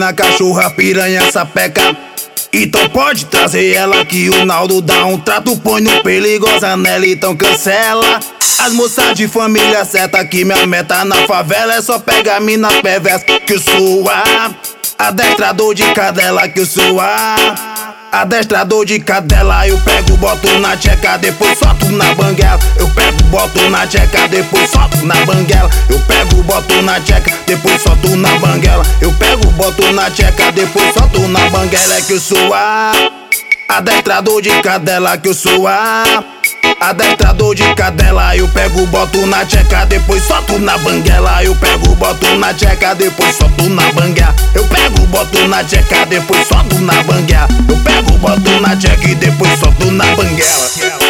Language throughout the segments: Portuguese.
mina, cachorra, piranha, sapeca. Então pode trazer ela que o Naldo dá um trato, põe no perigosa nela, então cancela. As moças de família certa que minha meta na favela é só pegar mina perversa que eu sou adestrador de cadela que eu sou adestrador de cadela. Eu pego, boto na tcheca, depois solto na banguela. Eu pego, boto na tcheca, depois solto na banguela. Eu pego, boto na tcheca, depois solto na banguela. Eu pego, boto na tcheca, depois solto na banguela. É que eu sou adestrador de cadela que eu sou adestrador de cadela. Eu pego, boto na tcheca, depois solto na banguela. Eu pego, boto na tcheca, depois solto na banguela. Eu pego, boto na tcheca, depois solto na banguela. Eu pego, boto na tcheca e depois solto na banguela.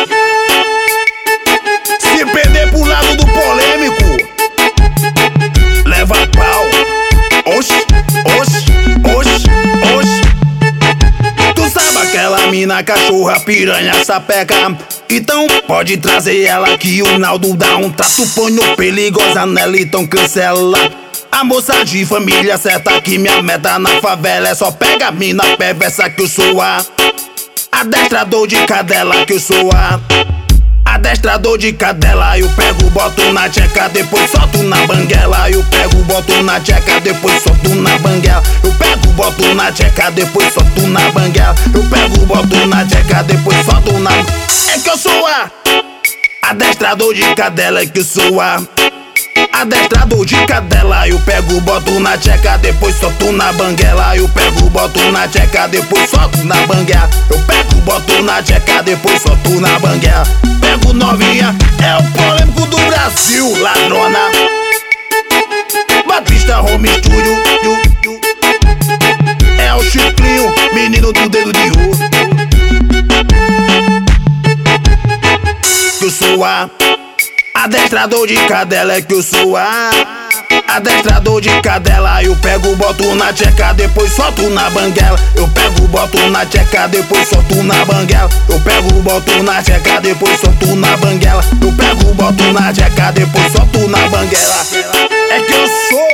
Se perder pro lado do polêmico, leva pau. Oxi, oxi, oxi, oxi. Tu sabe aquela mina, cachorra, piranha, sapeca. Então pode trazer ela que o Naldo dá um trato, põe no perigosa nela, então cancela. A moça de família certa que minha meta na favela é só pega a mina perversa que eu sou adestrador de cadela que eu sou adestrador de cadela. Eu pego, boto na tcheca, depois solto na banguela. Eu pego, boto na tcheca, depois solto na banguela. Eu pego, boto na tcheca, depois solto na banguela. Eu pego, boto na tcheca, depois solto na. É que eu sou adestrador de cadela, é que eu sou adestrador de cadela. Eu pego, boto na tcheca, depois solto na banguela. Eu pego, boto na tcheca, depois solto na banguela. Eu pego, boto na tcheca, depois solto na banguela. Pego novinha, é o polêmico do Brasil, ladrona. Batista Home Studio. É o Chiclinho, menino do dedo de ouro. Que eu sou adestrador de cadela, é que eu sou adestrador de cadela. Eu pego, boto na tcheca, depois solto na banguela. Eu pego, boto na tcheca, depois solto na banguela. Eu pego, boto na tcheca, depois solto na banguela. Eu pego, boto na tcheca, depois solto na banguela. É que eu sou